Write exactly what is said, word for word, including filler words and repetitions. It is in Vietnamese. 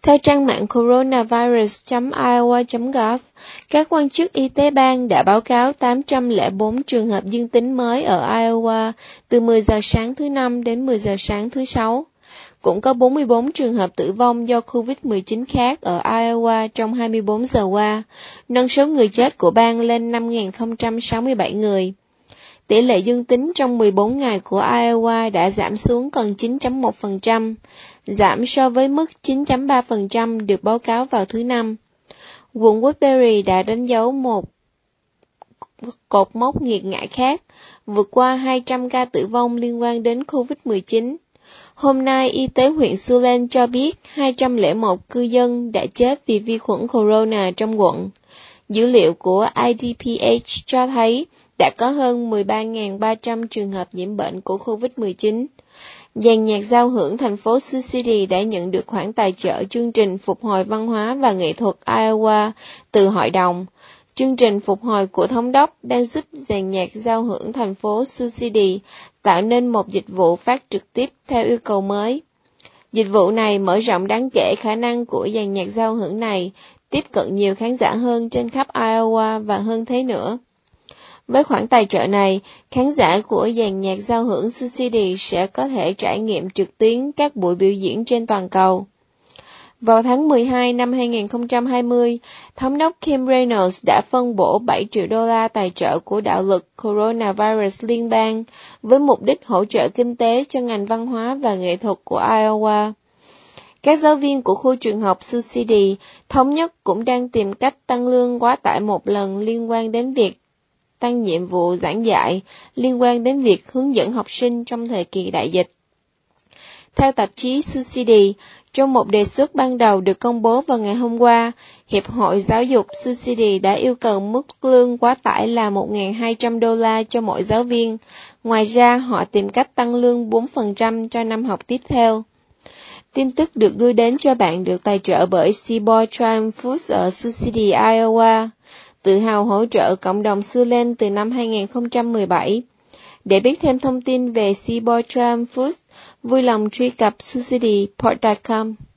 Theo trang mạng coronavirus chấm iowa chấm gov, các quan chức y tế bang đã báo cáo tám trăm lẻ bốn trường hợp dương tính mới ở Iowa từ mười giờ sáng thứ Năm đến mười giờ sáng thứ Sáu. Cũng có bốn mươi bốn trường hợp tử vong do covid mười chín khác ở Iowa trong hai mươi bốn giờ qua, nâng số người chết của bang lên năm nghìn không trăm sáu mươi bảy người. Tỷ lệ dương tính trong mười bốn ngày của Iowa đã giảm xuống còn chín phẩy một phần trăm, giảm so với mức chín phẩy ba phần trăm được báo cáo vào thứ Năm. Quận Woodbury đã đánh dấu một cột mốc nghiệt ngã khác, vượt qua hai trăm ca tử vong liên quan đến covid mười chín. Hôm nay, Y tế huyện Siouxland cho biết hai trăm lẻ một cư dân đã chết vì vi khuẩn corona trong quận. Dữ liệu của I D P H cho thấy đã có hơn mười ba nghìn ba trăm trường hợp nhiễm bệnh của covid mười chín. Dàn nhạc giao hưởng thành phố Sioux City đã nhận được khoản tài trợ chương trình phục hồi văn hóa và nghệ thuật Iowa từ hội đồng. Chương trình phục hồi của thống đốc đang giúp dàn nhạc giao hưởng thành phố Sioux City tạo nên một dịch vụ phát trực tiếp theo yêu cầu mới. Dịch vụ này mở rộng đáng kể khả năng của dàn nhạc giao hưởng này tiếp cận nhiều khán giả hơn trên khắp Iowa và hơn thế nữa. Với khoản tài trợ này, khán giả của dàn nhạc giao hưởng Sioux City sẽ có thể trải nghiệm trực tuyến các buổi biểu diễn trên toàn cầu. Vào tháng mười hai năm hai nghìn không trăm hai mươi, Thống đốc Kim Reynolds đã phân bổ bảy triệu đô la tài trợ của đạo luật Coronavirus liên bang với mục đích hỗ trợ kinh tế cho ngành văn hóa và nghệ thuật của Iowa. Các giáo viên của khu trường học Sioux City thống nhất cũng đang tìm cách tăng lương quá tải một lần liên quan đến việc tăng nhiệm vụ giảng dạy, liên quan đến việc hướng dẫn học sinh trong thời kỳ đại dịch. Theo tạp chí Sioux City, trong một đề xuất ban đầu được công bố vào ngày hôm qua, Hiệp hội Giáo dục Sioux City đã yêu cầu mức lương quá tải là một nghìn hai trăm đô la cho mỗi giáo viên. Ngoài ra, họ tìm cách tăng lương bốn phần trăm cho năm học tiếp theo. Tin tức được đưa đến cho bạn được tài trợ bởi Seaboard Triumph Foods ở Sioux City, Iowa, tự hào hỗ trợ cộng đồng Siouxland từ năm hai nghìn không trăm mười bảy. Để biết thêm thông tin về Seaboard Triumph Foods, vui lòng truy cập sioux city port chấm com.